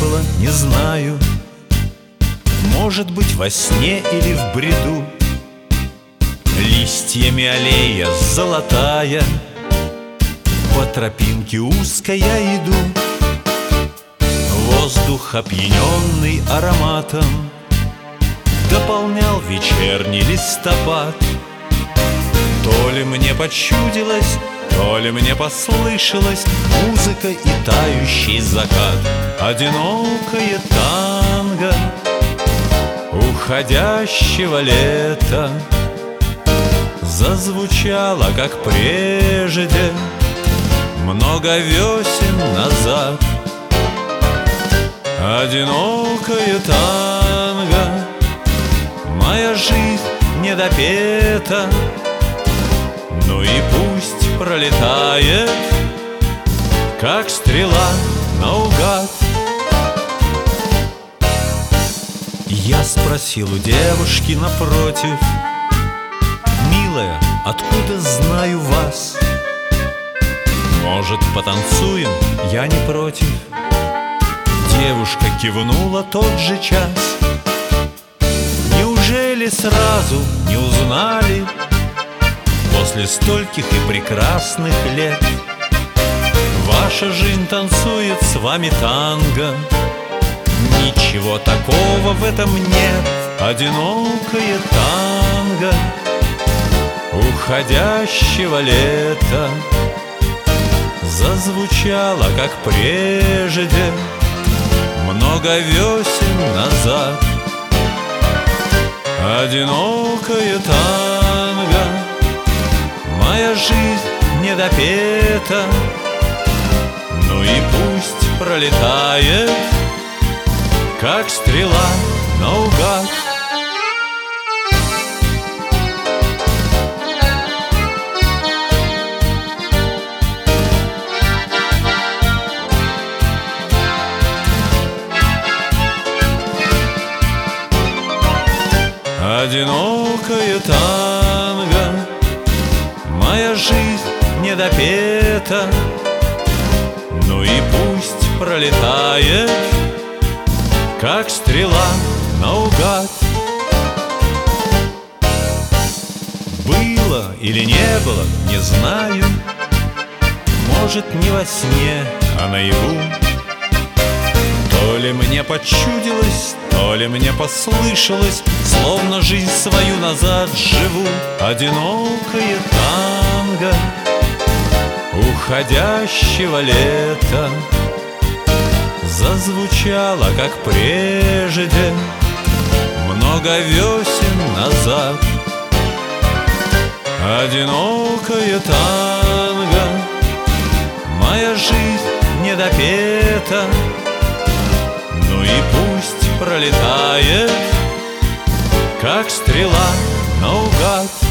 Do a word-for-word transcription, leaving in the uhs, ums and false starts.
было, не знаю. Может быть, во сне или в бреду. Листьями аллея золотая, по тропинке узкой я иду. Воздух, опьяненный ароматом, дополнял вечерний листопад. То ли мне почудилось, то ли мне послышалась музыка и тающий закат. Одинокое танго уходящего лета зазвучало, как прежде, много весен назад. Одинокое танго, моя жизнь не допета, ну и пусть пролетает, как стрела наугад. Я спросил у девушки напротив: милая, откуда знаю вас? Может, потанцуем? Я не против. Девушка кивнула тот же час. Неужели сразу не узнали после стольких и прекрасных лет? Ваша жизнь танцует с вами танго, ничего такого в этом нет. Одинокое танго уходящего лета зазвучало, как прежде, много весен назад. Одинокое танго, моя жизнь не допета, ну и пусть пролетает, как стрела наугад. Одинокое танго, моя жизнь не допета, ну и пусть пролетает, как стрела наугад. Было или не было, не знаю. Может, не во сне, а наяву. То ли мне почудилось, то ли мне послышалось, словно жизнь свою назад живу. Одинокое танго уходящего лета зазвучало, как прежде, много весен назад. Одинокое танго, моя жизнь не допета, ну и пусть пролетает, как стрела наугад.